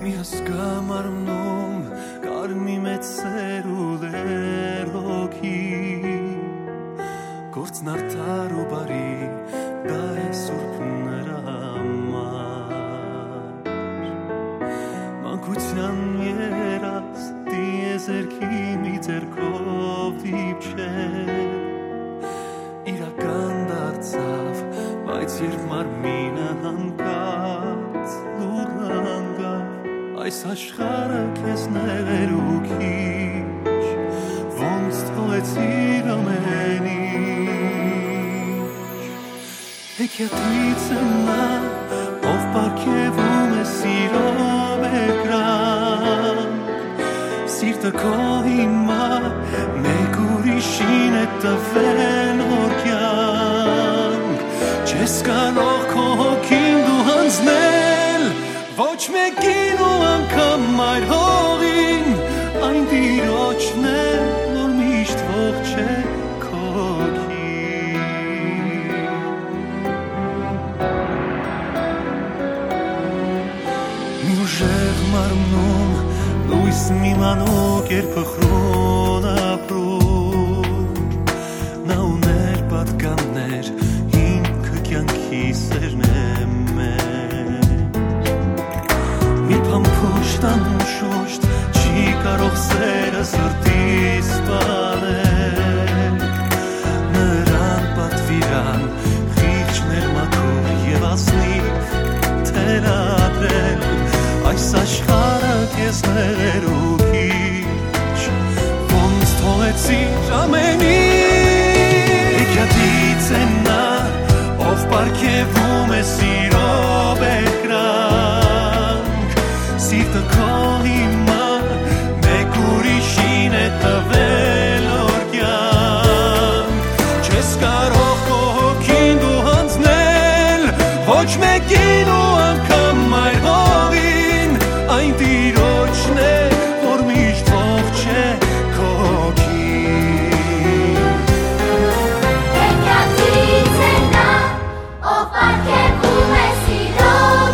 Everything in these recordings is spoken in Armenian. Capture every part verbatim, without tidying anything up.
մի հասկամարնում կարմի մեծ սերուլ էր հոգի գործն արդար ու բարի դա է սուրբ նրա համար մանկության երաս դիեզերքի մի ձերքով դիպչեր իրական դարձավ բայց երբ մարմինը հանկած լուռ հանգավ այս աշխարհը քեզ նեղեր ու քիչ ոնց թողեցիր ամեն ինչ հեքիաթից եմ նա ով պարգևում է սիրով էկրանք սիրտը քո հիմա մեկ ուրիշին է տվել նոր կյանք չես կարող քո հոգին դու հանձնել ոչ մեկին ու անգամ այլ հողին այն տիրոջն է որ միշտ ողջ է քո հոգին մի ուժեղ մարմնում լույս մի մանուկ էր փխրուն ապրում նա ուներ պատկաններ ինքը կյանքի սերն է Փամփուշտ անշուշտ չի կարող սերը սրտի սպանել նրան պատվիրան խիղճներ մաքուր և ազնիվ թելադրել այս աշխարհը քեզ նեղեր ու քիչ ոնց թողեցիր ամեն ինչ հեքիաթից է նա ով պարգևում է սիրով էկրանք Սիրտը քո հիմա մեկ ուրիշին է տվել նոր կյանք չես կարող քո հոգին դու հանձնել ոչ մեկին ու անգամ այլ հողին այն տիրոջն է որ միշտ ողջ է քո հոգին Հեքիաթից է նա ով պարգևում է սիրով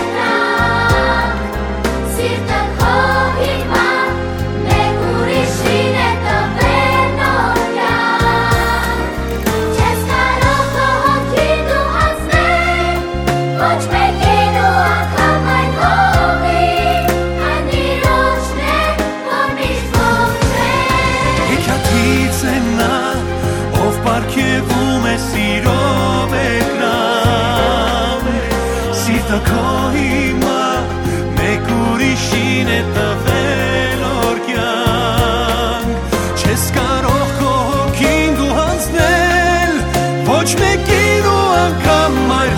Պարգևում է սիրով էկրանք Սիրտը քո հիմա մեկ ուրիշին է տվել նոր կյանք Չես կարող քո հոգին դու հանձնել ոչ մեկին ու անգամ այլ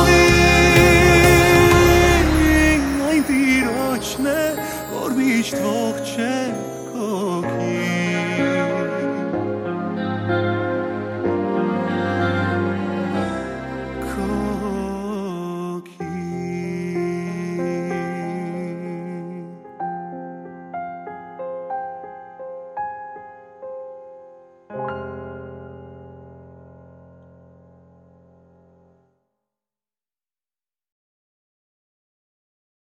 հողին այն տիրոջն է որ միշտ ողջ է քո հոգին